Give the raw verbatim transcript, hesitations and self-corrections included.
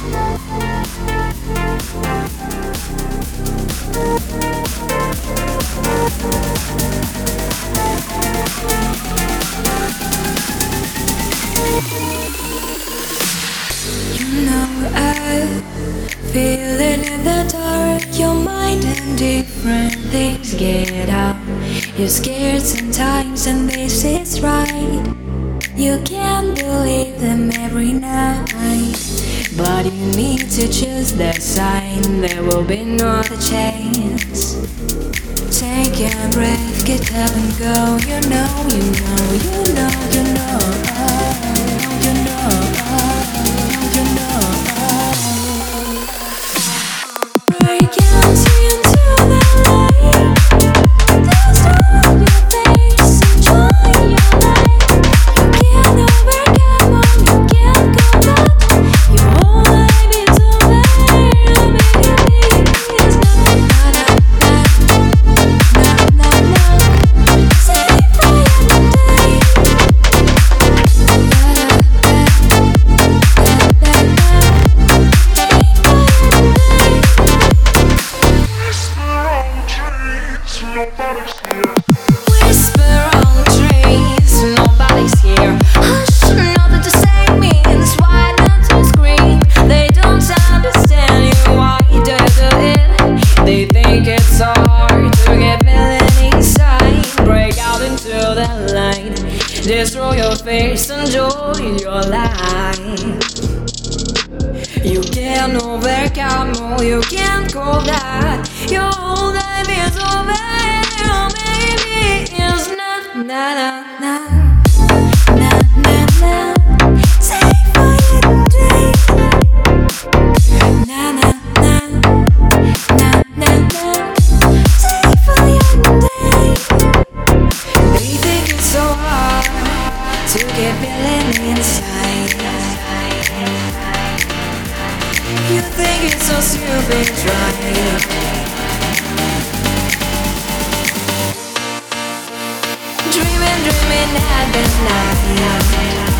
You know I feel it in the dark. Your mind and different things get out. You're scared sometimes, and this is right. You can't believe them every night, but you need to choose the sign. There will be no other chance. Take a breath, get up and go. You know, you know, you know, you know, oh, you know, oh, you know, oh. Break out into the light. There's no other place. Enjoy your life. You can't overcome all, you can't go back. Your whole life is over. Maybe it's not, not, not, not, not, not. Say for your day. Whisper on trees, nobody's here. Hush, nothing to say means why not to scream? They don't understand you, why do you do it? They think it's so hard to get feeling inside. Break out into the light, destroy your face, enjoy your life. You can't overcome, oh, you can't call that. Your whole life is over. Maybe it's not, na na na, na na na. Say for your day, na na na, na na na. Say for your day. They think it's so hard to get feeling inside. You think it's so stupid, right? Dreaming, dreaming at the night.